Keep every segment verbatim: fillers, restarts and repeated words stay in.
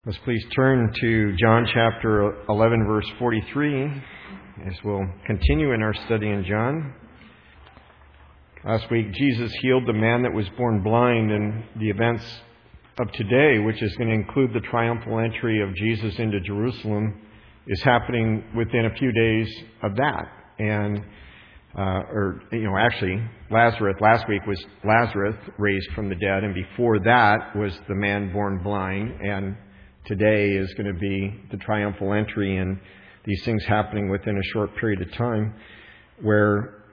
Let's please turn to John chapter eleven, verse forty-three, as we'll continue in our study in John. Last week, Jesus healed the man that was born blind, and the events of today, which is going to include the triumphal entry of Jesus into Jerusalem, is happening within a few days of that. And, uh, or, you know, actually, Lazarus, last week was Lazarus raised from the dead, and before that was the man born blind, and today is going to be the triumphal entry, and these things happening within a short period of time, where,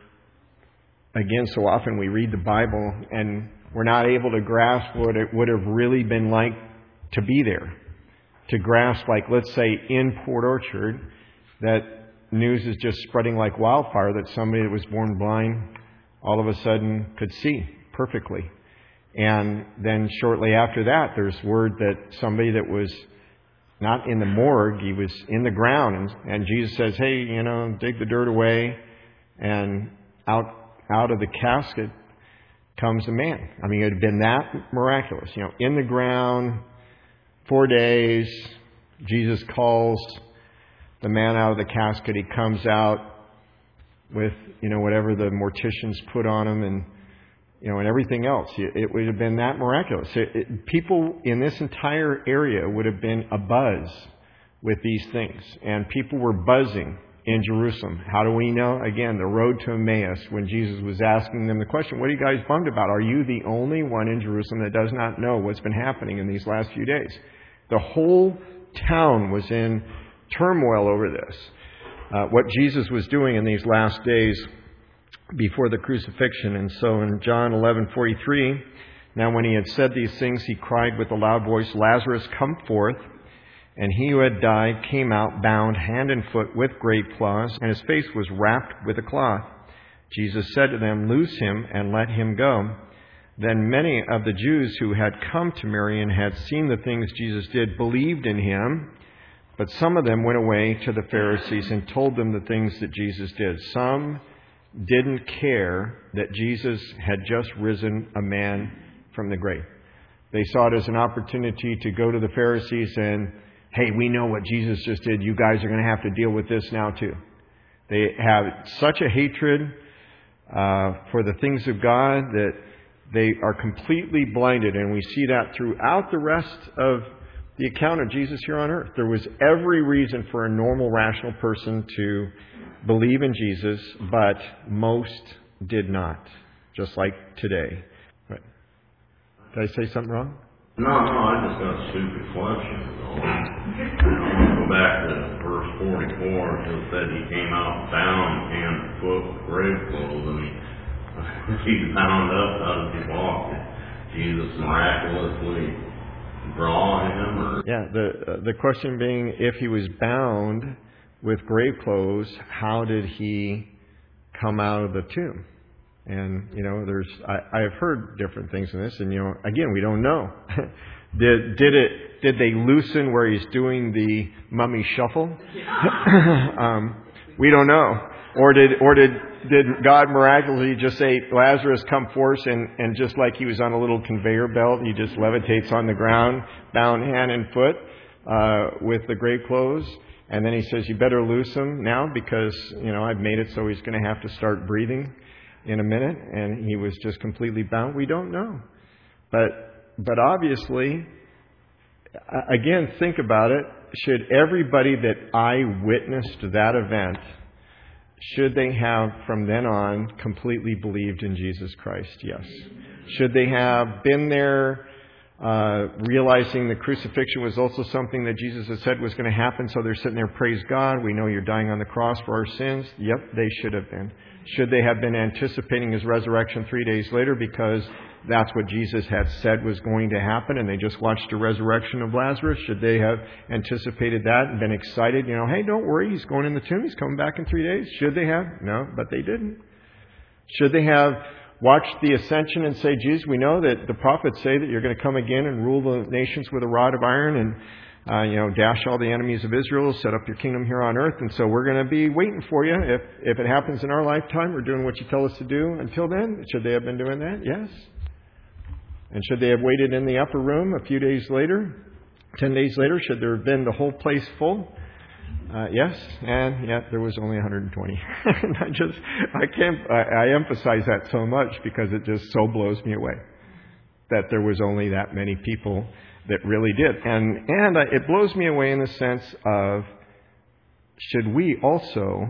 again, so often we read the Bible and we're not able to grasp what it would have really been like to be there. To grasp, like, let's say, in Port Orchard, that news is just spreading like wildfire, that somebody that was born blind all of a sudden could see perfectly. And then shortly after that, there's word that somebody that was not in the morgue, he was in the ground. And, and Jesus says, hey, you know, dig the dirt away. And out out of the casket comes a man. I mean, it had been that miraculous. You know, in the ground, four days, Jesus calls the man out of the casket. He comes out with, you know, whatever the morticians put on him, and You know, and everything else. It would have been that miraculous. It, it, people in this entire area would have been abuzz with these things. And people were buzzing in Jerusalem. How do we know? Again, the road to Emmaus, when Jesus was asking them the question, what are you guys bummed about? Are you the only one in Jerusalem that does not know what's been happening in these last few days? The whole town was in turmoil over this. Uh, what Jesus was doing in these last days before the crucifixion. And so in John eleven forty-three, now when he had said these things, he cried with a loud voice, Lazarus, come forth. And he who had died came out, bound hand and foot with grave cloths, and his face was wrapped with a cloth. Jesus said to them, loose him and let him go. Then many of the Jews who had come to Mary and had seen the things Jesus did believed in him. But some of them went away to the Pharisees and told them the things that Jesus did. Some didn't care that Jesus had just risen a man from the grave. They saw it as an opportunity to go to the Pharisees and, hey, we know what Jesus just did. You guys are going to have to deal with this now too. They have such a hatred uh, for the things of God that they are completely blinded. And we see that throughout the rest of the account of Jesus here on earth. There was every reason for a normal, rational person to believe in Jesus, but most did not, just like today. Right. Did I say something wrong? No, no, I just got a stupid question. Go back to verse forty-four. It said he came out bound, hand and foot with grave clothes, and he, he's bound up. How does he walk? Did Jesus miraculously draw him? Or? Yeah, the uh, the question being, if he was bound with grave clothes, how did he come out of the tomb? And, you know, there's, I, I've heard different things in this, and, you know, again, we don't know. did, did it, did they loosen where he's doing the mummy shuffle? um, we don't know. Or did, or did, did God miraculously just say, Lazarus, come forth, and, and just like he was on a little conveyor belt, he just levitates on the ground, bound hand and foot, uh, with the grave clothes. And then he says, you better loose him now because, you know, I've made it so he's going to have to start breathing in a minute. And he was just completely bound. We don't know. But but obviously, again, think about it. Should everybody that eyewitnessed that event, should they have from then on completely believed in Jesus Christ? Yes. Should they have been there Uh, realizing the crucifixion was also something that Jesus had said was going to happen, so they're sitting there, praise God, we know you're dying on the cross for our sins. Yep, they should have been. Should they have been anticipating his resurrection three days later because that's what Jesus had said was going to happen, and they just watched the resurrection of Lazarus? Should they have anticipated that and been excited? You know, hey, don't worry, he's going in the tomb, he's coming back in three days. Should they have? No, but they didn't. Should they have watched the ascension and say, Jesus, we know that the prophets say that you're going to come again and rule the nations with a rod of iron and, uh, you know, dash all the enemies of Israel, set up your kingdom here on earth. And so we're going to be waiting for you. If, if it happens in our lifetime, we're doing what you tell us to do. Until then, should they have been doing that? Yes. And should they have waited in the upper room a few days later Ten days later, should there have been the whole place full? Uh, yes, and yet there was only one hundred twenty. And I just, I can't, I, I emphasize that so much because it just so blows me away that there was only that many people that really did. And, and it blows me away in the sense of, should we also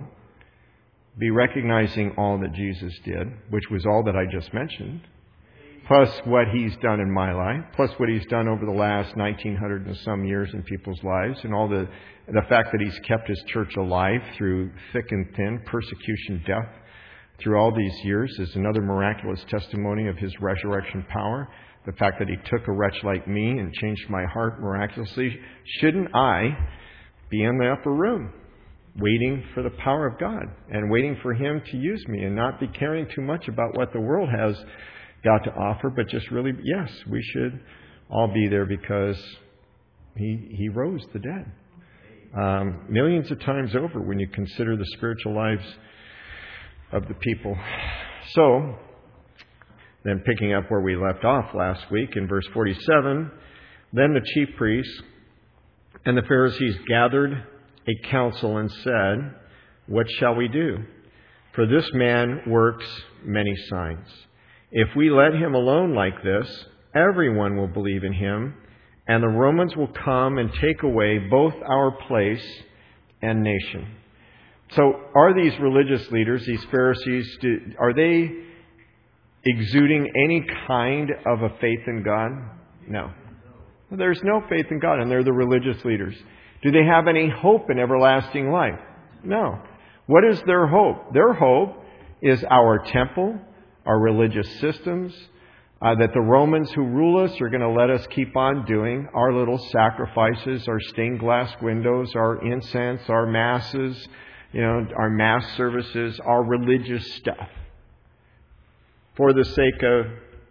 be recognizing all that Jesus did, which was all that I just mentioned, plus what He's done in my life, plus what He's done over the last nineteen hundred and some years in people's lives, and all the the fact that He's kept His church alive through thick and thin, persecution, death, through all these years is another miraculous testimony of His resurrection power. The fact that He took a wretch like me and changed my heart miraculously. Shouldn't I be in the upper room, waiting for the power of God and waiting for Him to use me and not be caring too much about what the world has got to offer, but just really, yes, we should all be there because He, he rose the dead. Um, millions of times over when you consider the spiritual lives of the people. So, then picking up where we left off last week in verse forty-seven, then the chief priests and the Pharisees gathered a council and said, "What shall we do? For this man works many signs. If we let him alone like this, everyone will believe in him, and the Romans will come and take away both our place and nation." So are these religious leaders, these Pharisees, are they exuding any kind of a faith in God? No. There's no faith in God, and they're the religious leaders. Do they have any hope in everlasting life? No. What is their hope? Their hope is our temple, our religious systems, uh, that the Romans who rule us are going to let us keep on doing our little sacrifices, our stained glass windows, our incense, our masses, you know, our mass services, our religious stuff. For the sake of...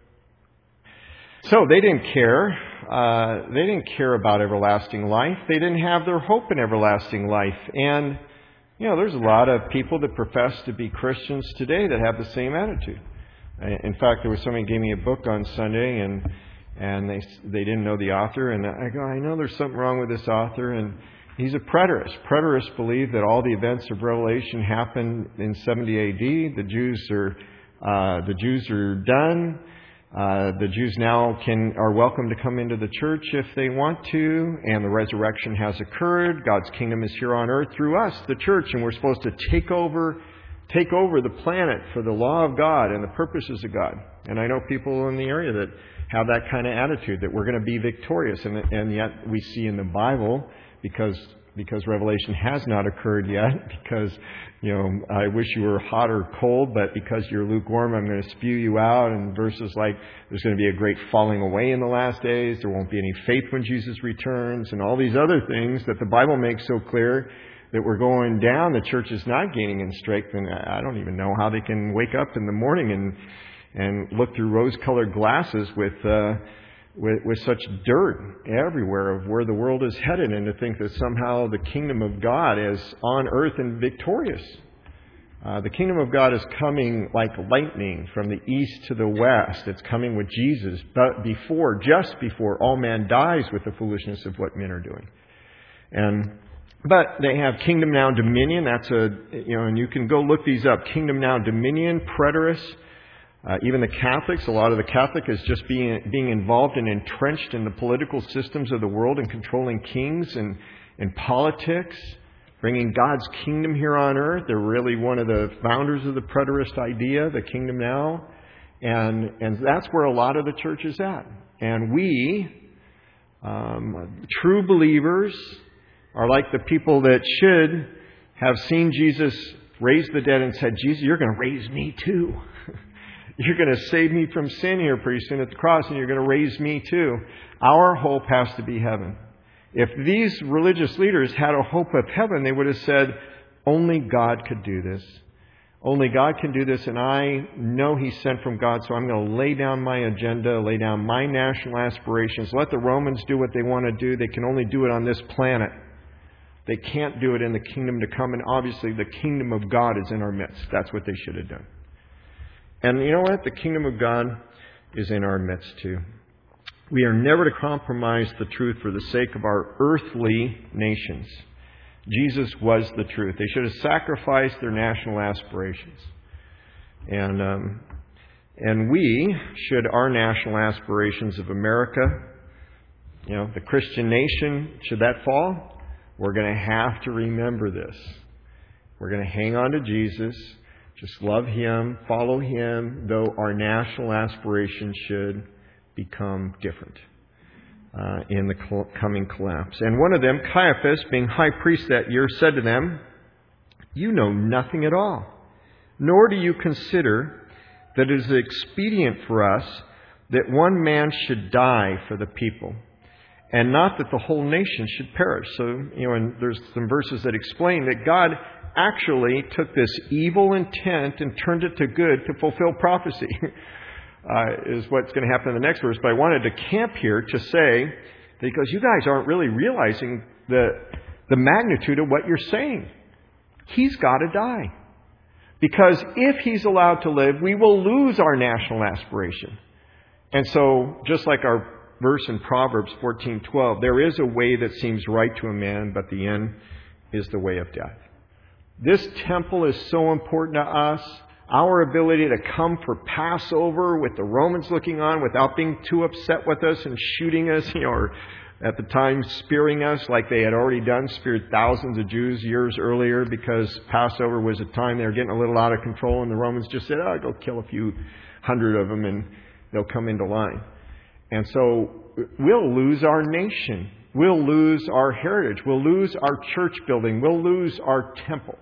So they didn't care. Uh, they didn't care about everlasting life. They didn't have their hope in everlasting life. And, you know, there's a lot of people that profess to be Christians today that have the same attitude. In fact, there was somebody who gave me a book on Sunday, and and they they didn't know the author. And I go, I know there's something wrong with this author. And he's a preterist. Preterists believe that all the events of Revelation happened in seventy A D. The Jews are uh, the Jews are done. Uh, the Jews now can are welcome to come into the church if they want to, and the resurrection has occurred. God's kingdom is here on earth through us, the church, and we're supposed to take over, take over the planet for the law of God and the purposes of God. And I know people in the area that have that kind of attitude, that we're going to be victorious, and, and yet we see in the Bible, because because Revelation has not occurred yet, because, you know, I wish you were hot or cold, but because you're lukewarm, I'm going to spew you out. And verses like, there's going to be a great falling away in the last days, there won't be any faith when Jesus returns, and all these other things that the Bible makes so clear that we're going down. The church is not gaining in strength, and I don't even know how they can wake up in the morning and and look through rose-colored glasses with uh With, with such dirt everywhere of where the world is headed, and to think that somehow the kingdom of God is on earth and victorious. Uh, the kingdom of God is coming like lightning from the east to the west. It's coming with Jesus, but before, just before all man dies with the foolishness of what men are doing. And but they have kingdom now dominion. That's a you know, and you can go look these up. Kingdom now dominion, preterists. Uh, even the Catholics, a lot of the Catholic is just being being involved and entrenched in the political systems of the world and controlling kings and, and politics, bringing God's kingdom here on earth. They're really one of the founders of the preterist idea, the kingdom now. And, and that's where a lot of the church is at. And we, um, true believers, are like the people that should have seen Jesus raise the dead and said, Jesus, you're going to raise me too. You're going to save me from sin here pretty soon at the cross, and you're going to raise me too. Our hope has to be heaven. If these religious leaders had a hope of heaven, they would have said, only God could do this. Only God can do this, and I know He's sent from God, so I'm going to lay down my agenda, lay down my national aspirations. Let the Romans do what they want to do. They can only do it on this planet. They can't do it in the kingdom to come, and obviously the kingdom of God is in our midst. That's what they should have done. And you know what? The kingdom of God is in our midst too. We are never to compromise the truth for the sake of our earthly nations. Jesus was the truth. They should have sacrificed their national aspirations. And um, and we should, our national aspirations of America, you know, the Christian nation, should that fall, we're going to have to remember this. We're going to hang on to Jesus, just love Him, follow Him, though our national aspirations should become different uh, in the col- coming collapse. And one of them, Caiaphas, being high priest that year, said to them, "You know nothing at all, nor do you consider that it is expedient for us that one man should die for the people, and not that the whole nation should perish." So, you know, and there's some verses that explain that God actually took this evil intent and turned it to good to fulfill prophecy, uh, is what's going to happen in the next verse. But I wanted to camp here to say, because you guys aren't really realizing the, the magnitude of what you're saying. He's got to die. Because if He's allowed to live, we will lose our national aspiration. And so, just like our verse in Proverbs fourteen twelve, there is a way that seems right to a man, but the end is the way of death. This temple is so important to us. Our ability to come for Passover with the Romans looking on without being too upset with us and shooting us, you know, or at the time spearing us like they had already done, speared thousands of Jews years earlier, because Passover was a time they were getting a little out of control, and the Romans just said, "Oh, go kill a few hundred of them and they'll come into line." And so we'll lose our nation. We'll lose our heritage. We'll lose our church building. We'll lose our temple.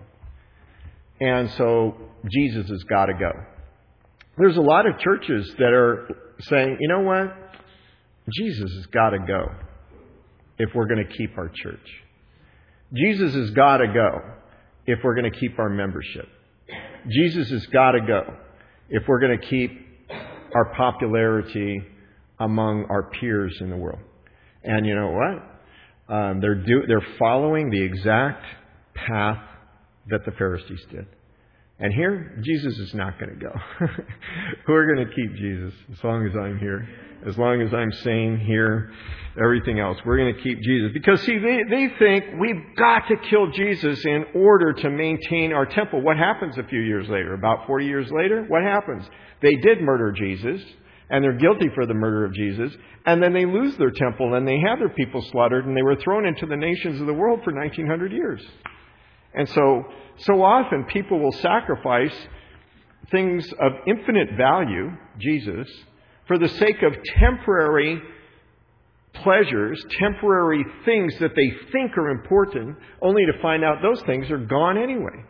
And so Jesus has got to go. There's a lot of churches that are saying, you know what? Jesus has got to go if we're going to keep our church. Jesus has got to go if we're going to keep our membership. Jesus has got to go if we're going to keep our popularity among our peers in the world. And you know what? Um, they're do, they're following the exact path that the Pharisees did. And here, Jesus is not going to go. We're going to keep Jesus as long as I'm here. As long as I'm sane here, everything else, we're going to keep Jesus. Because, see, they, they think we've got to kill Jesus in order to maintain our temple. What happens a few years later? About forty years later? What happens? They did murder Jesus, and they're guilty for the murder of Jesus, and then they lose their temple, and they have their people slaughtered, and they were thrown into the nations of the world for nineteen hundred years. And so, so often people will sacrifice things of infinite value, Jesus, for the sake of temporary pleasures, temporary things that they think are important, only to find out those things are gone anyway.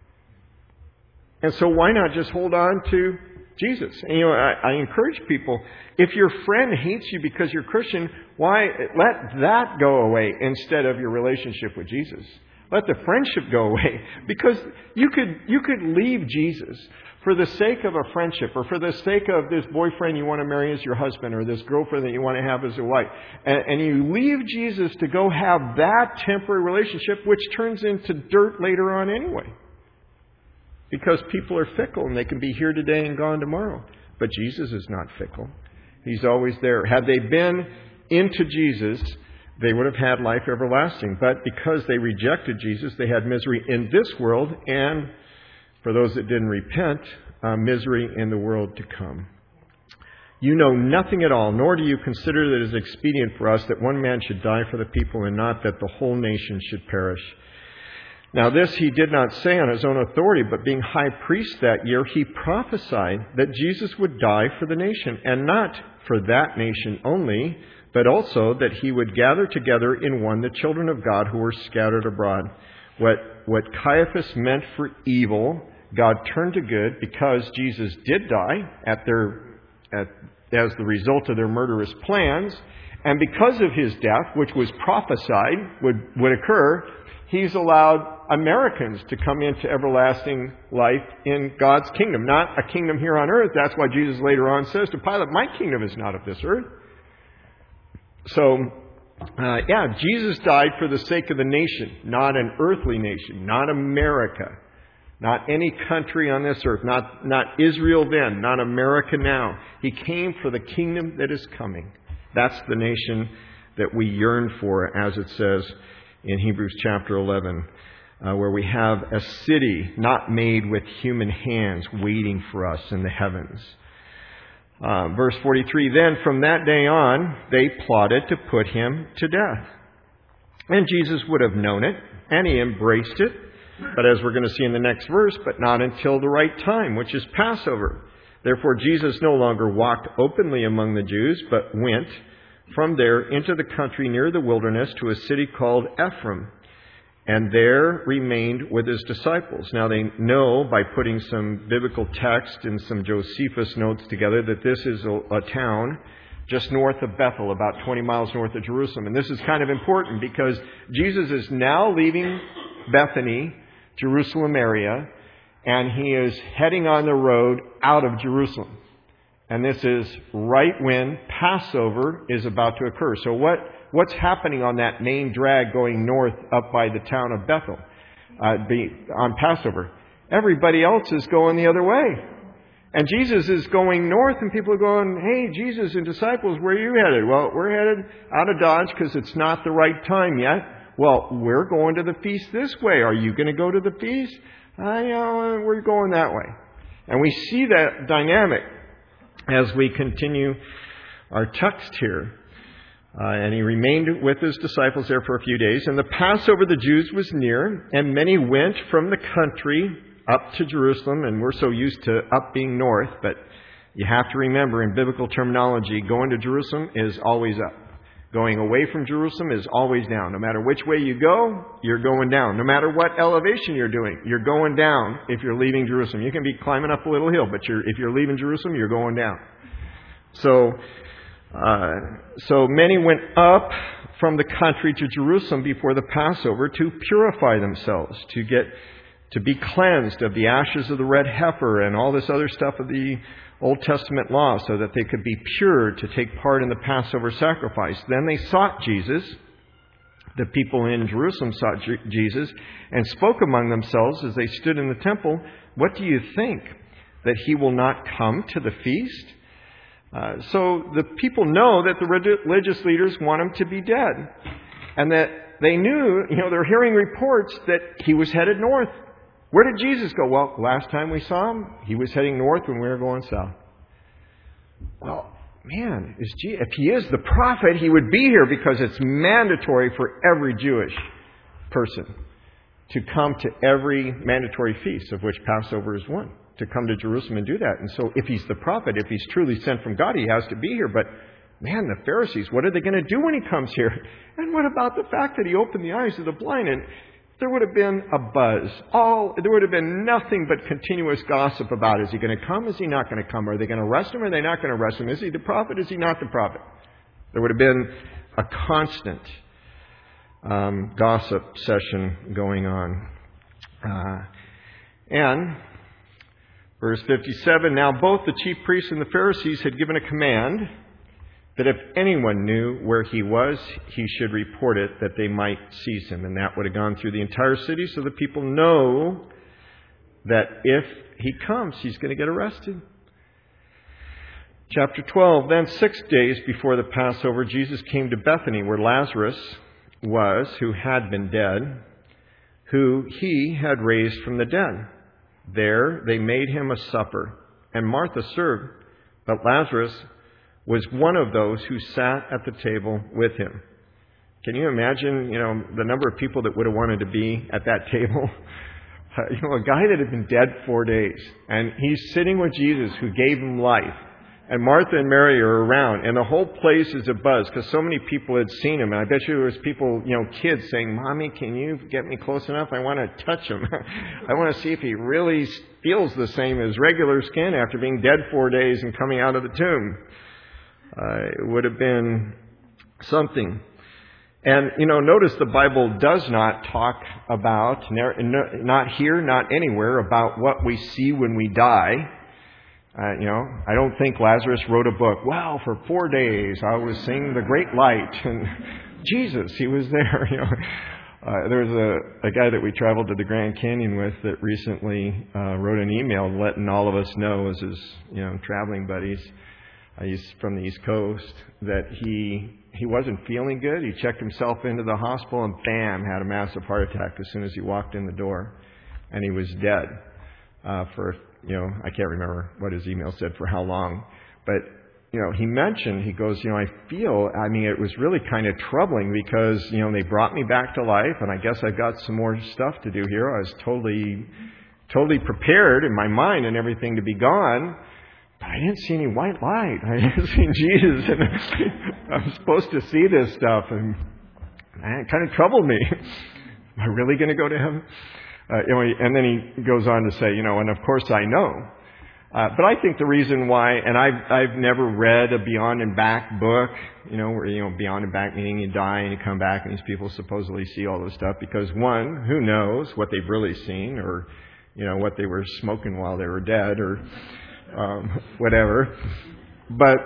And so why not just hold on to Jesus? And, you know, I, I encourage people, if your friend hates you because you're Christian, why let that go away instead of your relationship with Jesus? Let the friendship go away, because you could you could leave Jesus for the sake of a friendship, or for the sake of this boyfriend you want to marry as your husband, or this girlfriend that you want to have as a wife. And, and you leave Jesus to go have that temporary relationship, which turns into dirt later on anyway. Because people are fickle, and they can be here today and gone tomorrow. But Jesus is not fickle. He's always there. Had they been into Jesus, they would have had life everlasting. But because they rejected Jesus, they had misery in this world, and for those that didn't repent, uh, misery in the world to come. You know nothing at all, nor do you consider that it is expedient for us that one man should die for the people, and not that the whole nation should perish. Now this he did not say on his own authority, but being high priest that year, he prophesied that Jesus would die for the nation, and not for that nation only, but also that he would gather together in one the children of God who were scattered abroad. What, what Caiaphas meant for evil, God turned to good, because Jesus did die at their, at, as the result of their murderous plans. And because of his death, which was prophesied would, would occur, he's allowed Americans to come into everlasting life in God's kingdom. Not a kingdom here on earth. That's why Jesus later on says to Pilate, my kingdom is not of this earth. So, uh, yeah, Jesus died for the sake of the nation, not an earthly nation, not America, not any country on this earth, not, not Israel then, not America now. He came for the kingdom that is coming. That's the nation that we yearn for, as it says in Hebrews chapter eleven, uh, where we have a city not made with human hands waiting for us in the heavens. Uh, verse forty-three, then from that day on, they plotted to put him to death. And Jesus would have known it, and he embraced it. But as we're going to see in the next verse, but not until the right time, which is Passover. Therefore, Jesus no longer walked openly among the Jews, but went from there into the country near the wilderness to a city called Ephraim, and there remained with his disciples. Now they know by putting some biblical text and some Josephus notes together that this is a, a town just north of Bethel, about twenty miles north of Jerusalem. And this is kind of important because Jesus is now leaving Bethany, Jerusalem area, and he is heading on the road out of Jerusalem. And this is right when Passover is about to occur. So what, what's happening on that main drag going north up by the town of Bethel uh, be, on Passover? Everybody else is going the other way. And Jesus is going north, and people are going, hey, Jesus and disciples, where are you headed? Well, we're headed out of Dodge because it's not the right time yet. Well, we're going to the feast this way. Are you going to go to the feast? I know, we're going that way. And we see that dynamic as we continue our text here. Uh, and he remained with his disciples there for a few days. And the Passover of the Jews was near, and many went from the country up to Jerusalem. And we're so used to up being north, but you have to remember in biblical terminology, going to Jerusalem is always up. Going away from Jerusalem is always down. No matter which way you go, you're going down. No matter what elevation you're doing, you're going down if you're leaving Jerusalem. You can be climbing up a little hill, but you're, if you're leaving Jerusalem, you're going down. So, uh, so many went up from the country to Jerusalem before the Passover to purify themselves, to get to be cleansed of the ashes of the red heifer and all this other stuff of the Old Testament law, so that they could be pure to take part in the Passover sacrifice. Then they sought Jesus. The people in Jerusalem sought Jesus and spoke among themselves as they stood in the temple, what do you think? That he will not come to the feast? Uh, so the people know that the religious leaders want him to be dead. And that they knew, you know, they're hearing reports that he was headed north. Where did Jesus go? Well, last time we saw him, he was heading north when we were going south. Well, man, is Je- if he is the prophet, he would be here because it's mandatory for every Jewish person to come to every mandatory feast, of which Passover is one, to come to Jerusalem and do that. And so if he's the prophet, if he's truly sent from God, he has to be here. But man, the Pharisees, what are they going to do when he comes here? And what about the fact that he opened the eyes of the blind? And there would have been a buzz. All there would have been nothing but continuous gossip about, is he going to come? Is he not going to come? Are they going to arrest him? Or are they not going to arrest him? Is he the prophet? Is he not the prophet? There would have been a constant um, gossip session going on. Uh, and verse fifty-seven, now both the chief priests and the Pharisees had given a command that if anyone knew where he was, he should report it, that they might seize him. And that would have gone through the entire city, so the people know that if he comes, he's going to get arrested. Chapter twelve, then six days before the Passover, Jesus came to Bethany, where Lazarus was, who had been dead, who he had raised from the dead. There they made him a supper, and Martha served, but Lazarus was one of those who sat at the table with him. Can you imagine, you know, the number of people that would have wanted to be at that table? Uh, you know, a guy that had been dead four days, and he's sitting with Jesus who gave him life. And Martha and Mary are around, and the whole place is abuzz because so many people had seen him. And I bet you there was people, you know, kids saying, Mommy, can you get me close enough? I want to touch him. I want to see if he really feels the same as regular skin after being dead four days and coming out of the tomb. Uh, it would have been something. And, you know, notice the Bible does not talk about, not here, not anywhere, about what we see when we die. Uh, you know, I don't think Lazarus wrote a book, well, for four days I was seeing the great light. And Jesus, he was there. You know, uh, there was a, a guy that we traveled to the Grand Canyon with that recently uh, wrote an email letting all of us know, as his, you know, traveling buddies, uh, he's from the East Coast, that he he wasn't feeling good. He checked himself into the hospital and bam, had a massive heart attack as soon as he walked in the door. And he was dead uh, for, you know, I can't remember what his email said for how long. But, you know, he mentioned, he goes, you know, I feel, I mean, it was really kind of troubling because, you know, they brought me back to life and I guess I've got some more stuff to do here. I was totally, totally prepared in my mind and everything to be gone. But I didn't see any white light. I didn't see Jesus. And I'm supposed to see this stuff. And man, it kind of troubled me. Am I really going to go to heaven? Uh, you know, and then he goes on to say, you know, and of course I know. Uh, but I think the reason why, and I've, I've never read a Beyond and Back book, you know, where, you know, Beyond and Back meaning you die and you come back and these people supposedly see all this stuff. Because one, who knows what they've really seen or, you know, what they were smoking while they were dead or um, whatever. But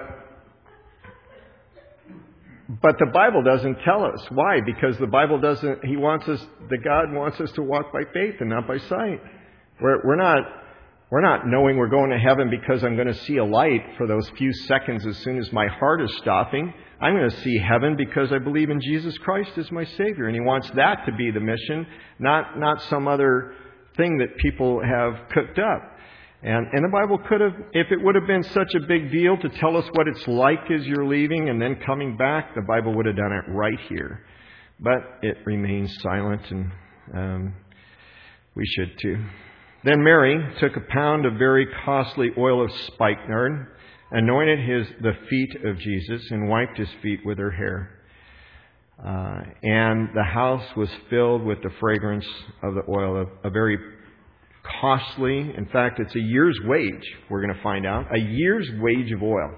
But the Bible doesn't tell us. Why? Because the Bible doesn't, He wants us, the God wants us to walk by faith and not by sight. We're, we're not, we're not knowing we're going to heaven because I'm going to see a light for those few seconds as soon as my heart is stopping. I'm going to see heaven because I believe in Jesus Christ as my Savior. And He wants that to be the mission, not, not some other thing that people have cooked up. And, and the Bible could have, if it would have been such a big deal to tell us what it's like as you're leaving and then coming back, the Bible would have done it right here. But it remains silent, and um, we should too. Then Mary took a pound of very costly oil of spikenard, anointed his the feet of Jesus, and wiped his feet with her hair. Uh, and the house was filled with the fragrance of the oil, of a very costly. In fact, it's a year's wage, we're going to find out. A year's wage of oil.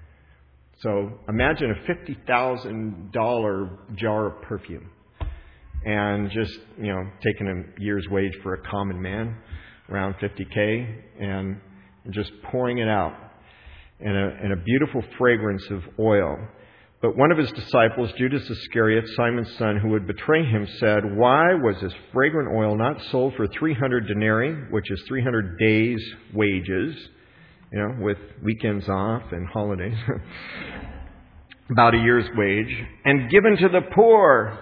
So imagine a fifty thousand dollars jar of perfume. And just, you know, taking a year's wage for a common man, around fifty K, and just pouring it out in a, in a beautiful fragrance of oil. But one of his disciples, Judas Iscariot, Simon's son, who would betray him, said, "Why was this fragrant oil not sold for three hundred denarii, which is three hundred days' wages, you know, with weekends off and holidays, about a year's wage, and given to the poor?"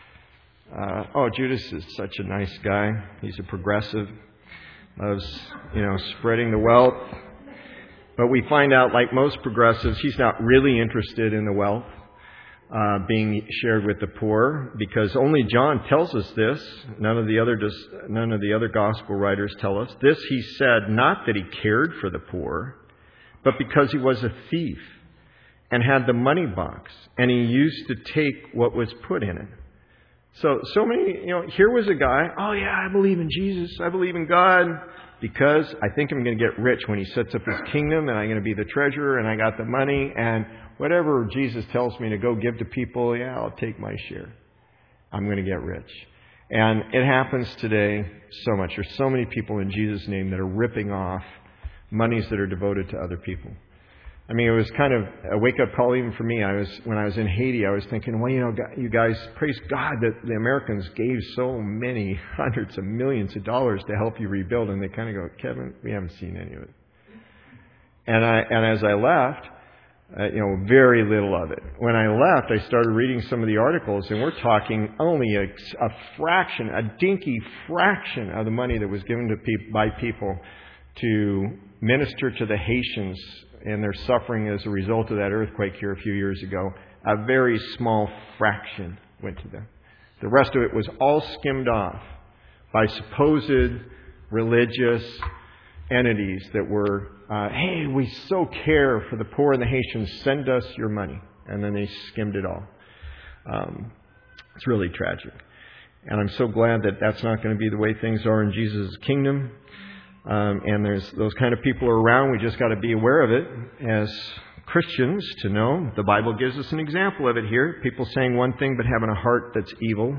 Uh, oh, Judas is such a nice guy. He's a progressive, loves, you know, spreading the wealth. But we find out, like most progressives, he's not really interested in the wealth uh, being shared with the poor, because only John tells us this. None of the other none of the other gospel writers tell us this. He said not that he cared for the poor, but because he was a thief and had the money box, and he used to take what was put in it. So, so many, you know, here was a guy, oh yeah, I believe in Jesus, I believe in God, because I think I'm going to get rich when He sets up His kingdom, and I'm going to be the treasurer, and I got the money, and whatever Jesus tells me to go give to people, yeah, I'll take my share. I'm going to get rich. And it happens today so much. There's so many people in Jesus' name that are ripping off monies that are devoted to other people. I mean, it was kind of a wake-up call even for me. I was when I was in Haiti, I was thinking, well, you know, you guys, praise God that the Americans gave so many hundreds of millions of dollars to help you rebuild. And they kind of go, Kevin, we haven't seen any of it. And I and as I left, uh, you know, very little of it. When I left, I started reading some of the articles, and we're talking only a, a fraction, a dinky fraction of the money that was given to pe- by people to minister to the Haitians and their suffering as a result of that earthquake here a few years ago. A very small fraction went to them. The rest of it was all skimmed off by supposed religious entities that were, uh, hey, we so care for the poor and the Haitians, send us your money. And then they skimmed it all. Um, it's really tragic. And I'm so glad that that's not going to be the way things are in Jesus' kingdom. Um, and there's those kind of people around. We just got to be aware of it as Christians to know. The Bible gives us an example of it here. People saying one thing but having a heart that's evil.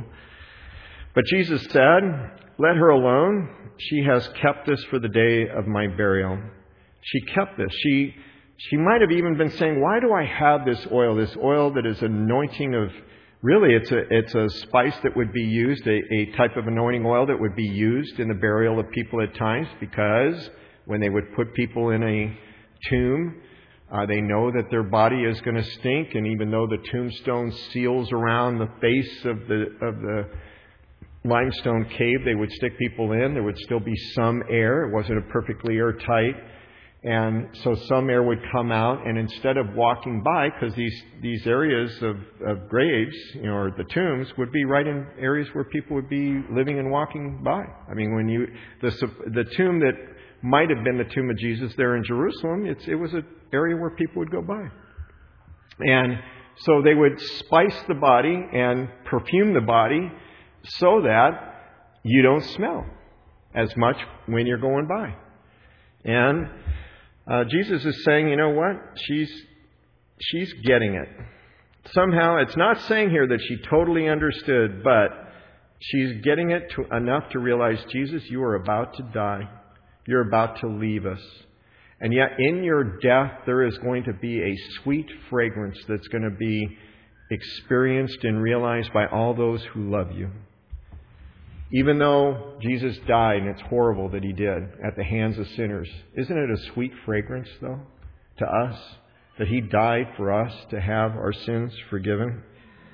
But Jesus said, "Let her alone. She has kept this for the day of my burial." She kept this. She she might have even been saying, why do I have this oil? This oil that is anointing of... Really, it's a it's a spice that would be used, a, a type of anointing oil that would be used in the burial of people at times, because when they would put people in a tomb, Uh, they know that their body is going to stink, and even though the tombstone seals around the face of the of the limestone cave, they would stick people in. There would still be some air. It wasn't a perfectly airtight. And so some air would come out, and instead of walking by, because these, these areas of, of graves, you know, or the tombs, would be right in areas where people would be living and walking by. I mean, when you, the, the tomb that might have been the tomb of Jesus there in Jerusalem, it's, it was an area where people would go by. And so they would spice the body and perfume the body so that you don't smell as much when you're going by. And uh, Jesus is saying, you know what? She's she's getting it. Somehow, it's not saying here that she totally understood, but she's getting it to, enough to realize, Jesus, you are about to die. You're about to leave us. And yet, in your death, there is going to be a sweet fragrance that's going to be experienced and realized by all those who love you. Even though Jesus died, and it's horrible that He did, at the hands of sinners, isn't it a sweet fragrance, though, to us, that He died for us to have our sins forgiven?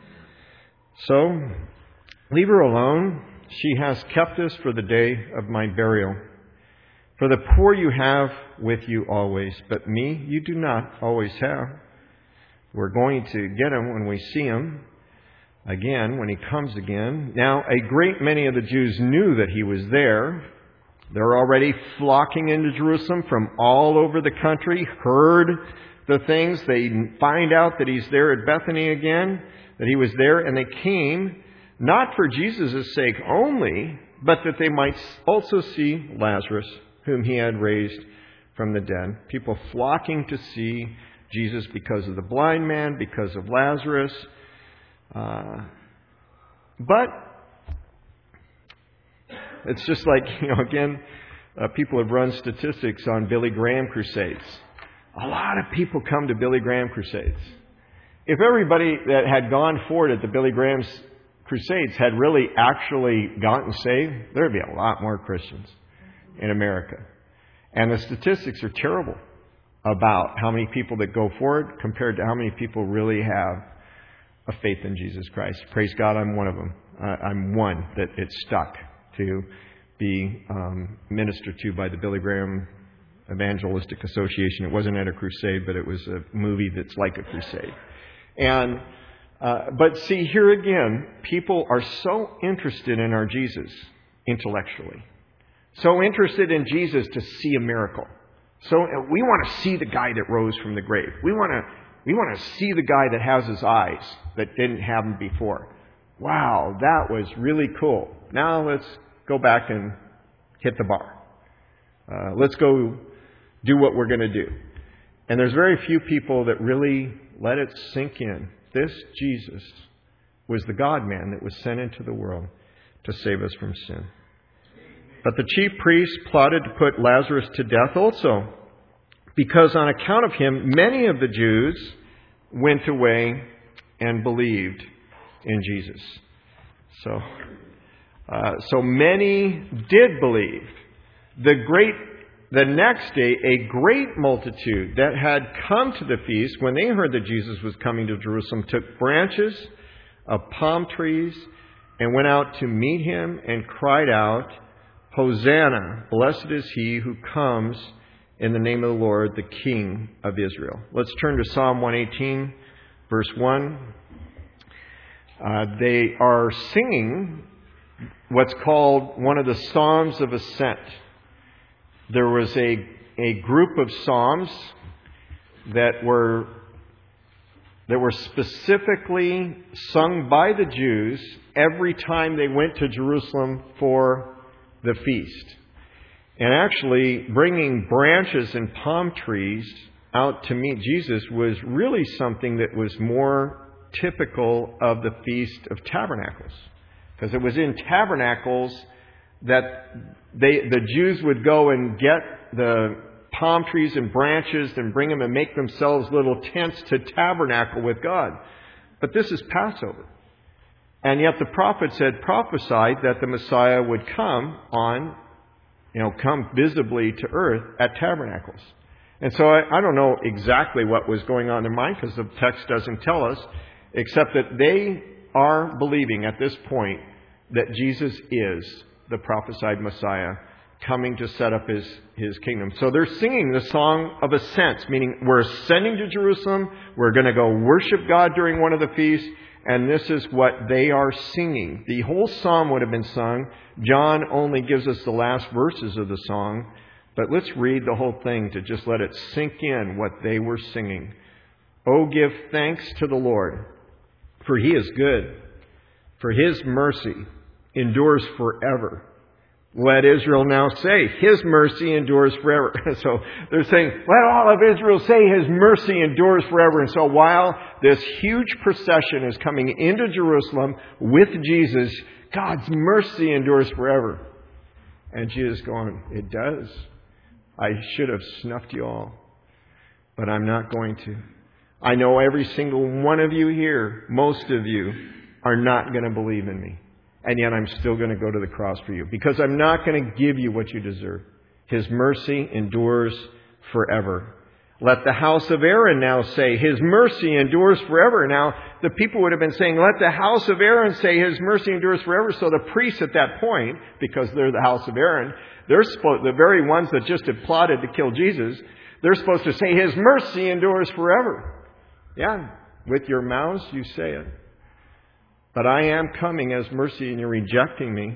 So, leave her alone. She has kept us for the day of my burial. For the poor you have with you always, but me you do not always have. We're going to get Him when we see Him again, when He comes again. Now, a great many of the Jews knew that He was there. They're already flocking into Jerusalem from all over the country, heard the things. They find out that He's there at Bethany again, that He was there, and they came not for Jesus' sake only, but that they might also see Lazarus, whom He had raised from the dead. People flocking to see Jesus because of the blind man, because of Lazarus. Uh, but it's just like, you know, again, uh, people have run statistics on Billy Graham crusades. A lot of people come to Billy Graham crusades. If everybody that had gone forward at the Billy Graham's crusades had really actually gotten saved, there would be a lot more Christians in America. And the statistics are terrible about how many people that go forward compared to how many people really have a faith in Jesus Christ. Praise God, I'm one of them. Uh, I'm one that it stuck to be um, ministered to by the Billy Graham Evangelistic Association. It wasn't at a crusade, but it was a movie that's like a crusade. And uh, but see, here again, people are so interested in our Jesus intellectually. So interested in Jesus to see a miracle. So we want to see the guy that rose from the grave. We want to we want to see the guy that has his eyes that didn't have them before. Wow, that was really cool. Now let's go back and hit the bar. Uh, let's go do what we're going to do. And there's very few people that really let it sink in. This Jesus was the God-man that was sent into the world to save us from sin. But the chief priests plotted to put Lazarus to death also, because on account of him, many of the Jews went away and believed in Jesus. So, uh, so many did believe. The great, the next day, a great multitude that had come to the feast, when they heard that Jesus was coming to Jerusalem, took branches of palm trees and went out to meet him and cried out, Hosanna, blessed is he who comes in the name of the Lord, the King of Israel. Let's turn to Psalm one eighteen, verse one. Uh, they are singing what's called one of the Psalms of Ascent. There was a, a group of psalms that were that were specifically sung by the Jews every time they went to Jerusalem for the feast. And actually, bringing branches and palm trees out to meet Jesus was really something that was more typical of the Feast of Tabernacles. Because it was in tabernacles that they, the Jews would go and get the palm trees and branches and bring them and make themselves little tents to tabernacle with God. But this is Passover. And yet the prophets had prophesied that the Messiah would come on, you know, come visibly to earth at tabernacles. And so I, I don't know exactly what was going on in their mind because the text doesn't tell us, except that they are believing at this point that Jesus is the prophesied Messiah coming to set up his, his kingdom. So they're singing the song of ascent, meaning we're ascending to Jerusalem, we're going to go worship God during one of the feasts, and this is what they are singing. The whole psalm would have been sung. John only gives us the last verses of the song, but let's read the whole thing to just let it sink in what they were singing. Oh, give thanks to the Lord, for He is good, for His mercy endures forever. Let Israel now say, His mercy endures forever. So they're saying, let all of Israel say His mercy endures forever. And so while this huge procession is coming into Jerusalem with Jesus, God's mercy endures forever. And Jesus is going, it does. I should have snuffed you all, but I'm not going to. I know every single one of you here, most of you, are not going to believe in me. And yet I'm still going to go to the cross for you because I'm not going to give you what you deserve. His mercy endures forever. Let the house of Aaron now say, His mercy endures forever. Now, the people would have been saying, let the house of Aaron say, His mercy endures forever. So the priests at that point, because they're the house of Aaron, they're supposed, the very ones that just had plotted to kill Jesus, they're supposed to say, His mercy endures forever. Yeah, with your mouths you say it. But I am coming as mercy and you're rejecting me.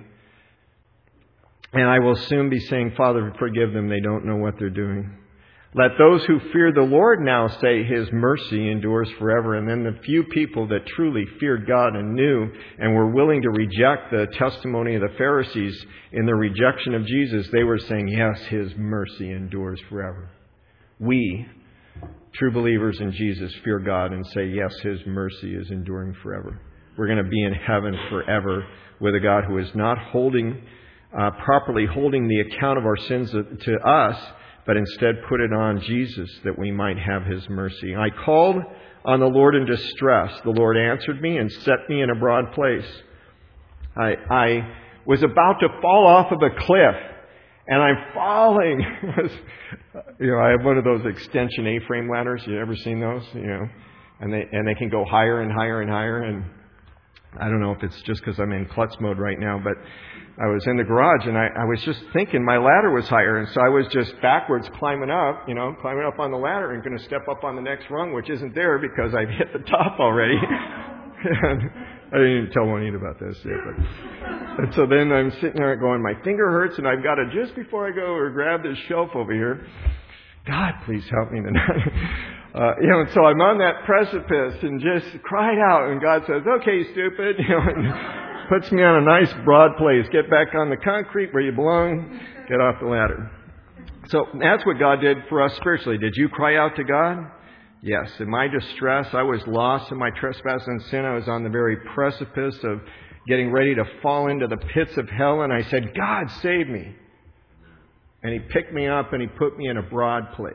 And I will soon be saying, Father, forgive them. They don't know what they're doing. Let those who fear the Lord now say His mercy endures forever. And then the few people that truly feared God and knew and were willing to reject the testimony of the Pharisees in their rejection of Jesus, they were saying, yes, His mercy endures forever. We, true believers in Jesus, fear God and say, yes, His mercy is enduring forever. We're going to be in heaven forever with a God who is not holding, uh, properly holding the account of our sins to us, but instead put it on Jesus that we might have His mercy. I called on the Lord in distress. The Lord answered me and set me in a broad place. I, I was about to fall off of a cliff, and I'm falling. You know, I have one of those extension A-frame ladders. You ever seen those? You know, and they and they can go higher and higher and higher. And I don't know if it's just because I'm in klutz mode right now, but I was in the garage and I, I was just thinking my ladder was higher. And so I was just backwards climbing up, you know, climbing up on the ladder and going to step up on the next rung, which isn't there because I've hit the top already. And I didn't even tell Juanita about this yet. But, and so then I'm sitting there going, my finger hurts and I've got to, just before I go or grab this shelf over here, God, please help me tonight. Uh, you know, and so I'm on that precipice and just cried out, and God says, okay, stupid, you know, and puts me on a nice broad place. Get back on the concrete where you belong. Get off the ladder. So that's what God did for us spiritually. Did you cry out to God? Yes. In my distress, I was lost in my trespass and sin. I was on the very precipice of getting ready to fall into the pits of hell, and I said, God, save me. And He picked me up and He put me in a broad place.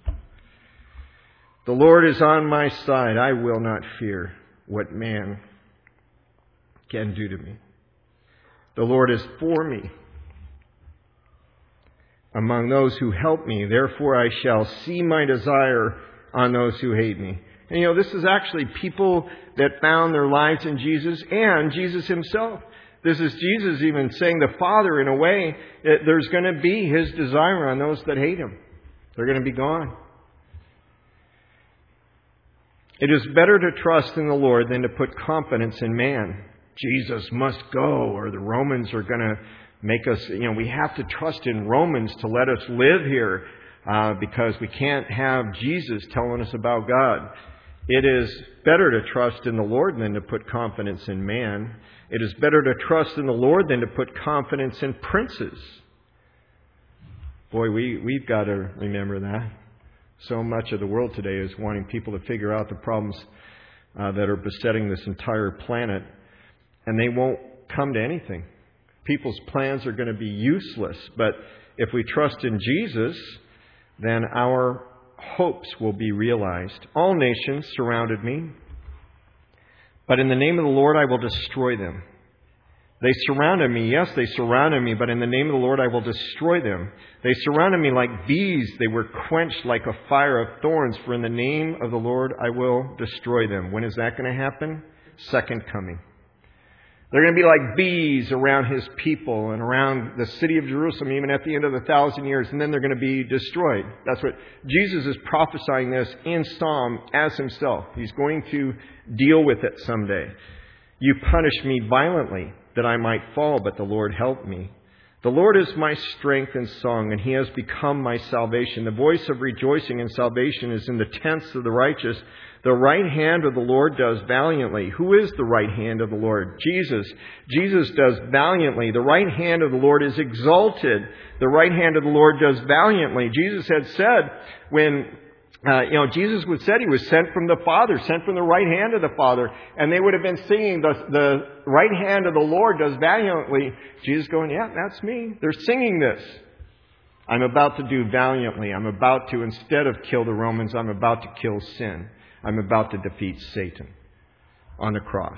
The Lord is on my side. I will not fear what man can do to me. The Lord is for me among those who help me. Therefore I shall see my desire on those who hate me. And you know, this is actually people that found their lives in Jesus and Jesus Himself. This is Jesus even saying the Father, in a way, that there's going to be His desire on those that hate Him. They're going to be gone. It is better to trust in the Lord than to put confidence in man. Jesus must go, or the Romans are going to make us, you know, we have to trust in Romans to let us live here uh, because we can't have Jesus telling us about God. It is better to trust in the Lord than to put confidence in man. It is better to trust in the Lord than to put confidence in princes. Boy, we, we've got to remember that. So much of the world today is wanting people to figure out the problems uh, that are besetting this entire planet, and they won't come to anything. People's plans are going to be useless, but if we trust in Jesus, then our hopes will be realized. All nations surrounded me, but in the name of the Lord I will destroy them. They surrounded me. Yes, they surrounded me, but in the name of the Lord I will destroy them. They surrounded me like bees. They were quenched like a fire of thorns. For in the name of the Lord I will destroy them. When is that going to happen? Second coming. They're going to be like bees around His people and around the city of Jerusalem, even at the end of the thousand years, and then they're going to be destroyed. That's what Jesus is prophesying this in Psalm as Himself. He's going to deal with it someday. You punished me violently, that I might fall, but the Lord helped me. The Lord is my strength and song, and He has become my salvation. The voice of rejoicing and salvation is in the tents of the righteous. The right hand of the Lord does valiantly. Who is the right hand of the Lord? Jesus. Jesus does valiantly. The right hand of the Lord is exalted. The right hand of the Lord does valiantly. Jesus had said when Uh, you know, Jesus was said He was sent from the Father, sent from the right hand of the Father. And they would have been singing, the, the right hand of the Lord does valiantly. Jesus going, yeah, that's me. They're singing this. I'm about to do valiantly. I'm about to, instead of kill the Romans, I'm about to kill sin. I'm about to defeat Satan on the cross.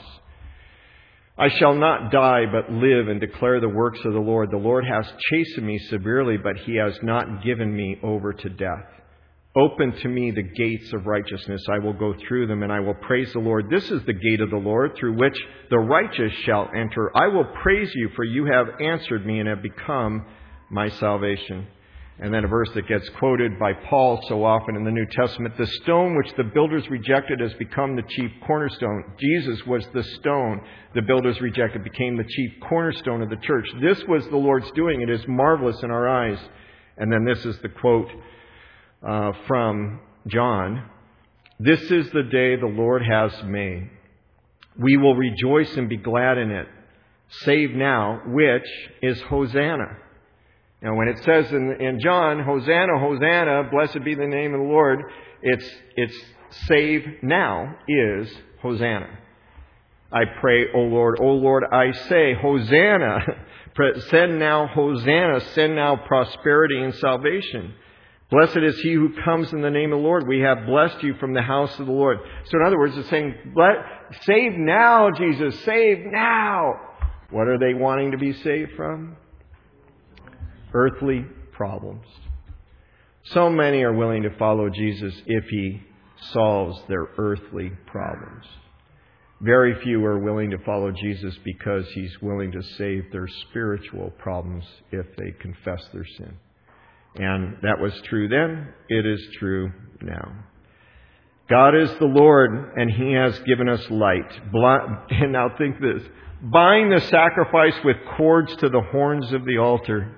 I shall not die, but live and declare the works of the Lord. The Lord has chastened me severely, but He has not given me over to death. Open to me the gates of righteousness. I will go through them, and I will praise the Lord. This is the gate of the Lord, through which the righteous shall enter. I will praise You, for You have answered me and have become my salvation. And then a verse that gets quoted by Paul so often in the New Testament. The stone which the builders rejected has become the chief cornerstone. Jesus was the stone the builders rejected, became the chief cornerstone of the church. This was the Lord's doing. It is marvelous in our eyes. And then this is the quote Uh, from John. This is the day the Lord has made. We will rejoice and be glad in it. Save now, which is Hosanna. Now, when it says in, in John, Hosanna, Hosanna, blessed be the name of the Lord, it's, it's save now is Hosanna. I pray, O Lord, O Lord, I say, Hosanna. Send now Hosanna. Send now prosperity and salvation. Blessed is he who comes in the name of the Lord. We have blessed you from the house of the Lord. So in other words, it's saying, save now, Jesus, save now. What are they wanting to be saved from? Earthly problems. So many are willing to follow Jesus if He solves their earthly problems. Very few are willing to follow Jesus because He's willing to save their spiritual problems if they confess their sin. And that was true then. It is true now. God is the Lord, and He has given us light. And now think this. Bind the sacrifice with cords to the horns of the altar.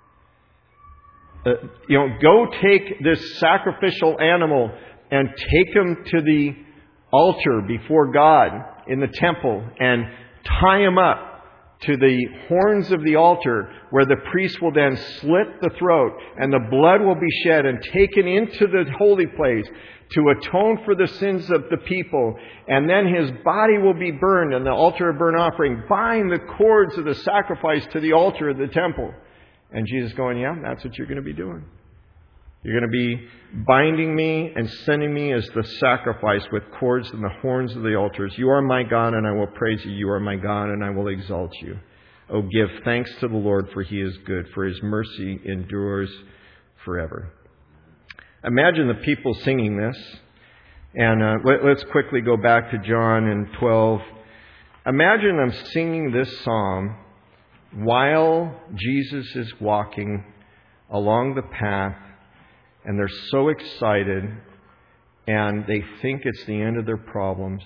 Uh, you know, go take this sacrificial animal and take him to the altar before God in the temple and tie him up to the horns of the altar, where the priest will then slit the throat and the blood will be shed and taken into the holy place to atone for the sins of the people. And then his body will be burned on the altar of burnt offering. Bind the cords of the sacrifice to the altar of the temple. And Jesus going, yeah, that's what you're going to be doing. You're going to be binding me and sending me as the sacrifice with cords and the horns of the altars. You are my God, and I will praise you. You are my God, and I will exalt you. Oh, give thanks to the Lord, for He is good, for His mercy endures forever. Imagine the people singing this. And uh, let, let's quickly go back to John and twelve. Imagine them singing this psalm while Jesus is walking along the path. And they're so excited, and they think it's the end of their problems,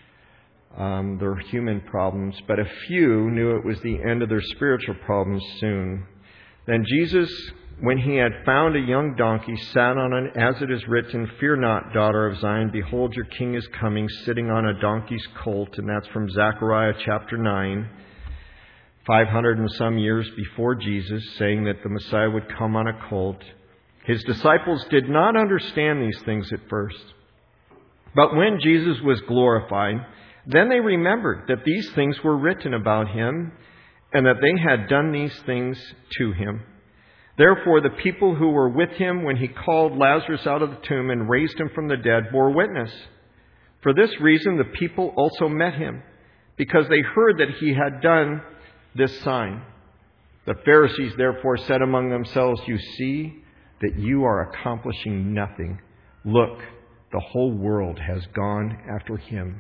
um, their human problems. But a few knew it was the end of their spiritual problems soon. Then Jesus, when He had found a young donkey, sat on it, as it is written, Fear not, daughter of Zion, behold, your king is coming, sitting on a donkey's colt. And that's from Zechariah chapter nine, five hundred and some years before Jesus, saying that the Messiah would come on a colt. His disciples did not understand these things at first. But when Jesus was glorified, then they remembered that these things were written about Him, and that they had done these things to Him. Therefore, the people who were with Him when He called Lazarus out of the tomb and raised him from the dead bore witness. For this reason, the people also met Him, because they heard that He had done this sign. The Pharisees therefore said among themselves, you see that you are accomplishing nothing. Look, the whole world has gone after him.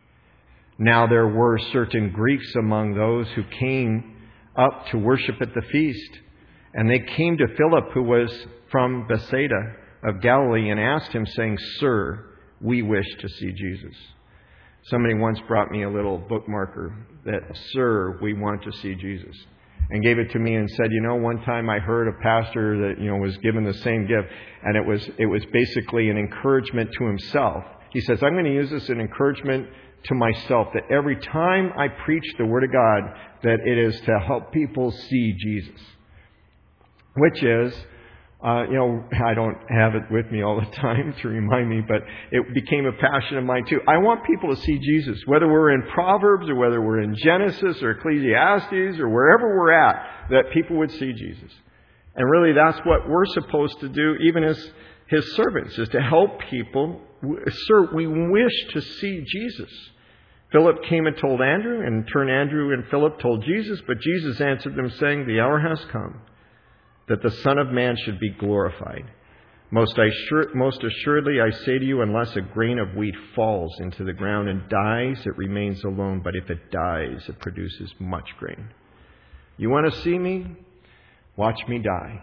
Now there were certain Greeks among those who came up to worship at the feast. And they came to Philip, who was from Bethsaida of Galilee, and asked him, saying, Sir, we wish to see Jesus. Somebody once brought me a little bookmarker that, Sir, we want to see Jesus. And gave it to me and said, you know, one time I heard a pastor that, you know, was given the same gift. And it was, it was basically an encouragement to himself. He says, I'm going to use this as an encouragement to myself, that every time I preach the Word of God, that it is to help people see Jesus. Which is, uh, you know, I don't have it with me all the time to remind me, but it became a passion of mine too. I want people to see Jesus, whether we're in Proverbs or whether we're in Genesis or Ecclesiastes or wherever we're at, that people would see Jesus. And really that's what we're supposed to do, even as His servants, is to help people. Sir, we wish to see Jesus. Philip came and told Andrew, and in turn Andrew and Philip told Jesus, but Jesus answered them, saying, the hour has come that the Son of Man should be glorified. Most, I sure, most assuredly I say to you, unless a grain of wheat falls into the ground and dies, it remains alone. But if it dies, it produces much grain. You want to see me? Watch me die.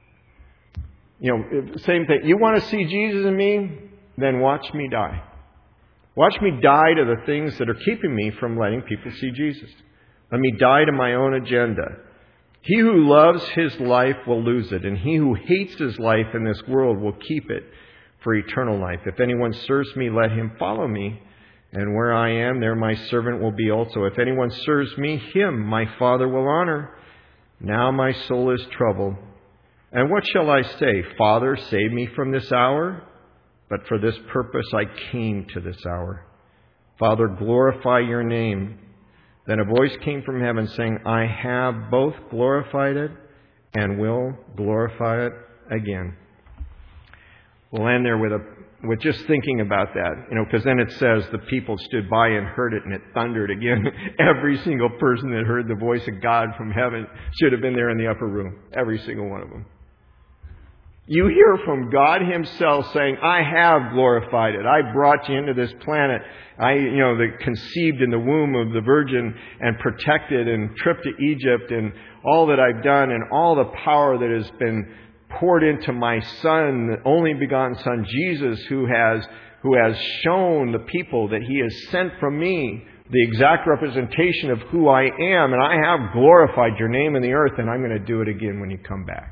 You know, same thing. You want to see Jesus in me? Then watch me die. Watch me die to the things that are keeping me from letting people see Jesus. Let me die to my own agenda. He who loves his life will lose it, and he who hates his life in this world will keep it for eternal life. If anyone serves me, let him follow me, and where I am, there my servant will be also. If anyone serves me, him my Father will honor. Now my soul is troubled. And what shall I say? Father, save me from this hour? But for this purpose I came to this hour. Father, glorify your name. Then a voice came from heaven saying, I have both glorified it and will glorify it again. We'll end there with a with just thinking about that, you know, because then it says the people stood by and heard it, and it thundered again. Every single person that heard the voice of God from heaven should have been there in the upper room. Every single one of them. You hear from God Himself saying, I have glorified it. I brought you into this planet. I, you know, the, conceived in the womb of the Virgin and protected and tripped to Egypt and all that I've done and all the power that has been poured into my Son, the only begotten Son, Jesus, who has, who has shown the people that He has sent from me the exact representation of who I am. And I have glorified your name in the earth, and I'm going to do it again when you come back.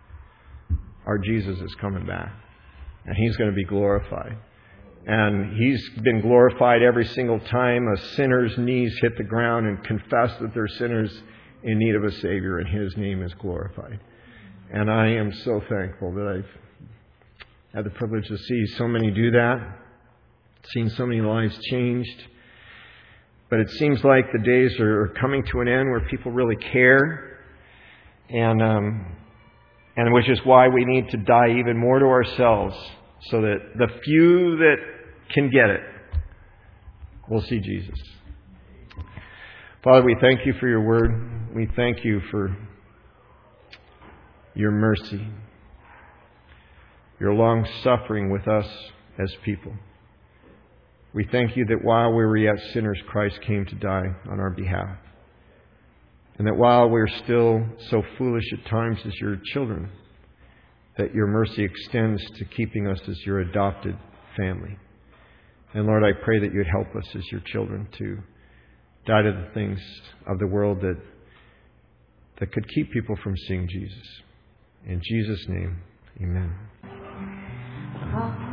Our Jesus is coming back, and He's going to be glorified. And He's been glorified every single time a sinner's knees hit the ground and confess that they're sinners in need of a Savior, and His name is glorified. And I am so thankful that I've had the privilege to see so many do that, seen so many lives changed. But it seems like the days are coming to an end where people really care, and um And which is why we need to die even more to ourselves, so that the few that can get it will see Jesus. Father, we thank You for Your word. We thank You for Your mercy, Your long suffering with us as people. We thank You that while we were yet sinners, Christ came to die on our behalf. And that while we're still so foolish at times as Your children, that Your mercy extends to keeping us as Your adopted family. And Lord, I pray that You'd help us as Your children to die to the things of the world that, that could keep people from seeing Jesus. In Jesus' name, amen.